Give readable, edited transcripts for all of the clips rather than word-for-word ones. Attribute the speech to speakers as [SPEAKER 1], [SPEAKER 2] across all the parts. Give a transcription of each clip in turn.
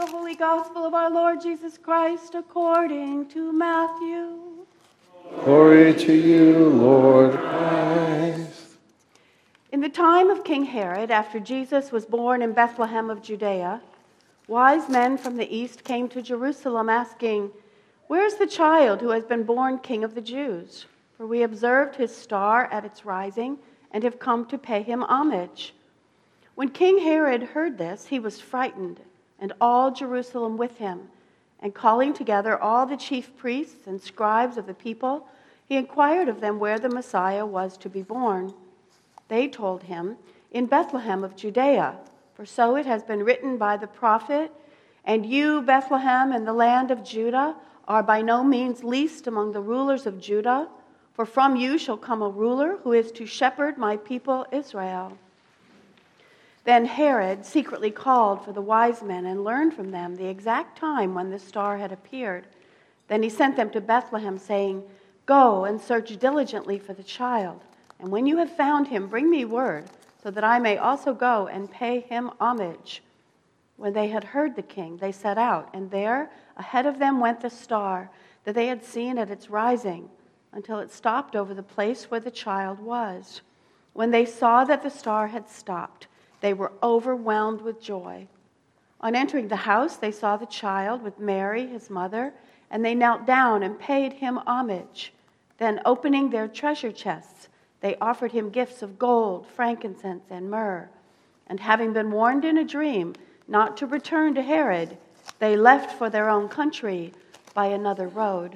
[SPEAKER 1] The Holy Gospel of our Lord Jesus Christ according to Matthew.
[SPEAKER 2] Glory to you, Lord Christ.
[SPEAKER 1] In the time of King Herod, after Jesus was born in Bethlehem of Judea, wise men from the east came to Jerusalem asking, "Where is the child who has been born King of the Jews? For we observed his star at its rising and have come to pay him homage." When King Herod heard this, he was frightened, and all Jerusalem with him. And calling together all the chief priests and scribes of the people, he inquired of them where the Messiah was to be born. They told him, "In Bethlehem of Judea, for so it has been written by the prophet, 'And you, Bethlehem, in the land of Judah, are by no means least among the rulers of Judah, for from you shall come a ruler who is to shepherd my people Israel.'" Then Herod secretly called for the wise men and learned from them the exact time when the star had appeared. Then he sent them to Bethlehem, saying, "Go and search diligently for the child, and when you have found him, bring me word, so that I may also go and pay him homage." When they had heard the king, they set out, and there ahead of them went the star that they had seen at its rising, until it stopped over the place where the child was. When they saw that the star had stopped, they were overwhelmed with joy. On entering the house, they saw the child with Mary, his mother, and they knelt down and paid him homage. Then, opening their treasure chests, they offered him gifts of gold, frankincense, and myrrh. And having been warned in a dream not to return to Herod, they left for their own country by another road.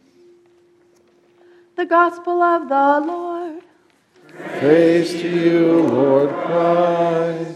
[SPEAKER 1] The Gospel of the Lord.
[SPEAKER 2] Praise to you, Lord Christ.